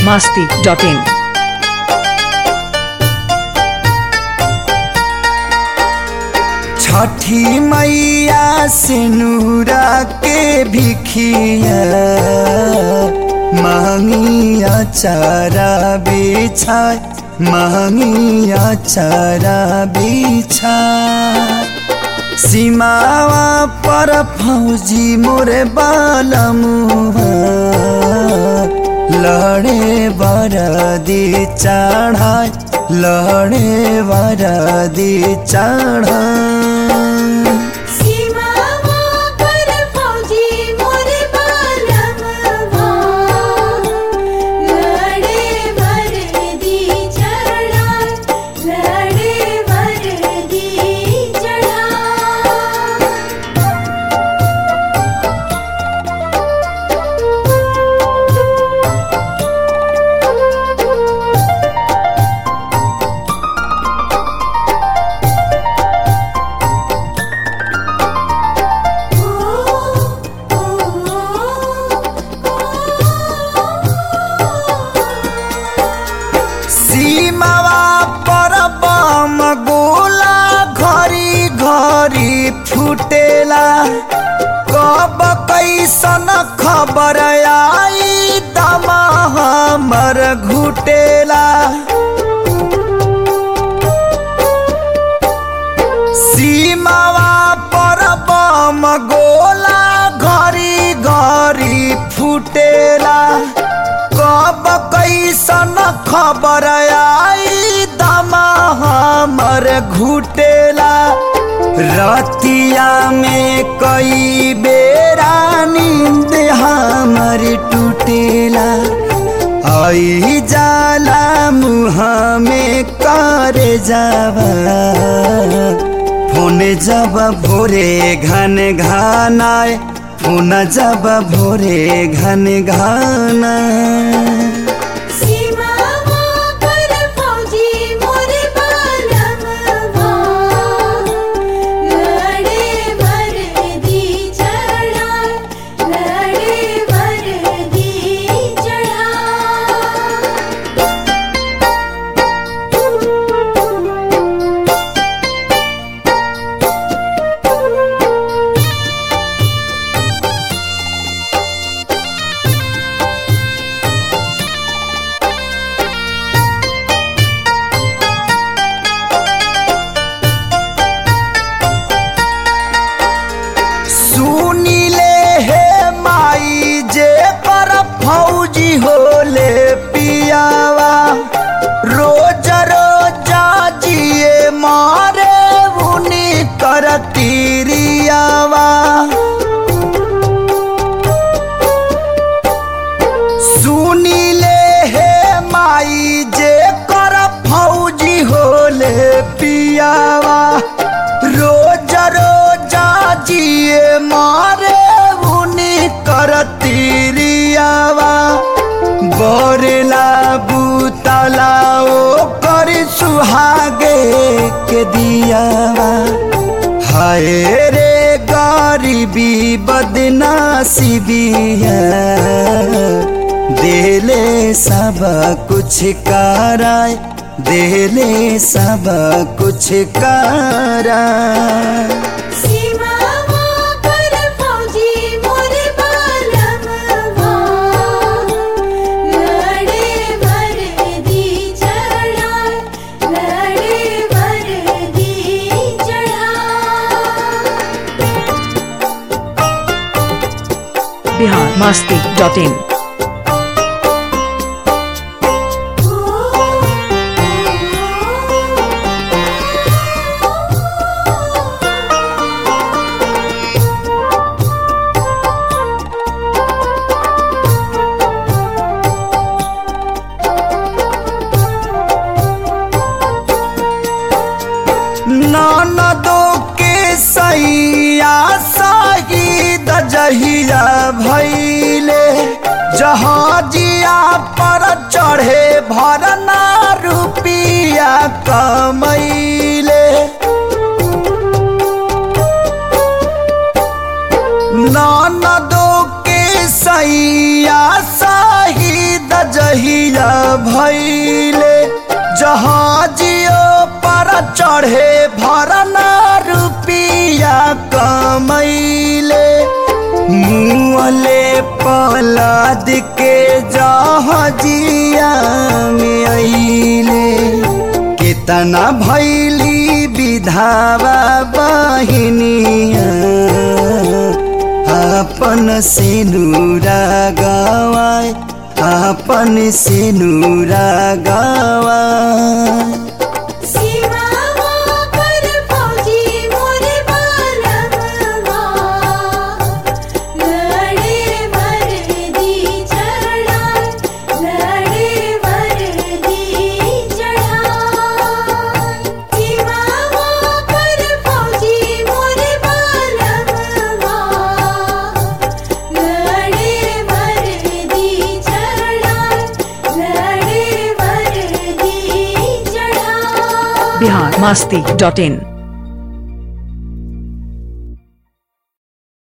biharmasti.in छठी मैया सिनुरा के भिखिया मांगिया चारा बिछाए मांगिया चारा बिछाए सीमावा पर फौजी मोरे बालमुहा लड़े बरदी चढ़ाए लड़े बरदी चढ़ाए सीमावा पर बम गोला घरी घरी फुटेला कब कैसन खबर आई दमा हमर घुटेला सीमावा पर बम गोला घरी घरी फुटेला कब कैसन खबर आई दमा हमर घुटेला रतिया में कई बेरा नींद हमर टूटेला आई जाला मुँह में करे जावा फोन जब भोरे घन घनाए फोन जब भोरे घन घना सुनीले हे माई जे पर फौजी होले पियावा रोज रोज जिए मारे उनी करतीरियावा सुनीले हे माई जे कर फौजी होले पियावा रोज रोज जिए मारे उनी करतीरियावा बोरला बुतला ओ कर सुहागे के दियावा हाय रे गरीबी बदनसीबिया देले सब कुछ कराए देले सब कुछ कराए biharmasti.in ननदो के सैया शहीद जहिया भैले जहाजिया पर चढ़े भरना रुपिया कमैले ननदो के सैया शहीद जहिया भैले जहाजियो पर चढ़े भरना रुपिया कमैले मुँहले पलाद के जहाजिया में अइले कितना भैली विधावा बहिनिया अपन सिनुरा गवाए अपन सिनुरा गवाए biharmasti.in